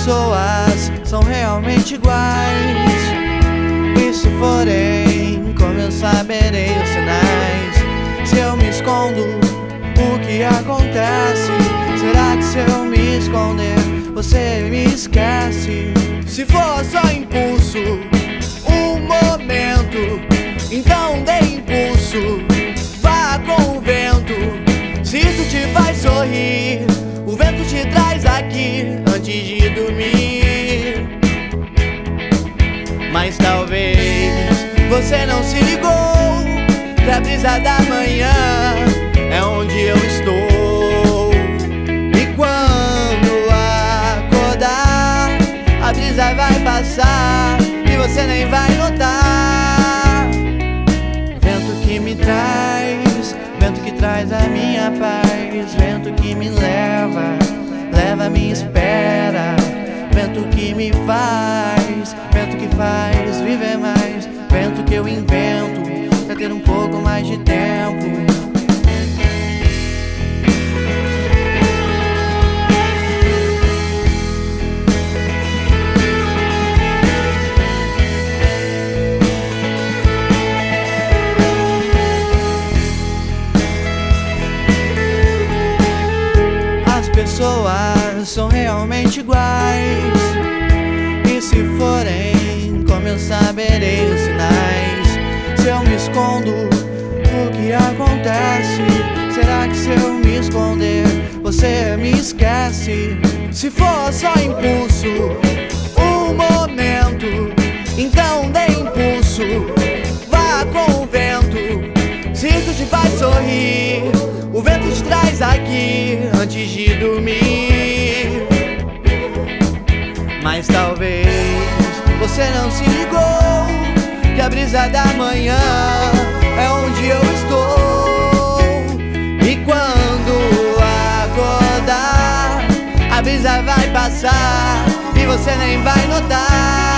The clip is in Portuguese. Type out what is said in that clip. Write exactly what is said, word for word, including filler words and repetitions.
pessoas são realmente iguais. E se forem, como eu saberei os sinais? Se eu me escondo, o que acontece? Será que se eu me esconder, você me esquece? Se for só impulso, um momento, então dê impulso, vá com o vento. Se isso te faz sorrir, o vento te traz aqui antes de dormir. Mas talvez você não se ligou que a brisa da manhã é onde eu estou. E quando acordar, a brisa vai passar e você nem vai notar. Vento que me traz, vento que traz a minha paz, vento que me leva, leva a minha espera. Vento que me faz, vento que faz viver mais, vento que eu invento pra ter um pouco mais de tempo. As pessoas são realmente iguais. E se forem, como eu saberei os sinais? Se eu me escondo, o que acontece? Será que se eu me esconder, você me esquece? Se for só impulso, um momento, então dê impulso, vá com o vento. Se isso te faz sorrir, o vento te traz aqui antes de dormir. Mas talvez você não se ligou que a brisa da manhã é onde eu estou. E quando acordar, a brisa vai passar e você nem vai notar.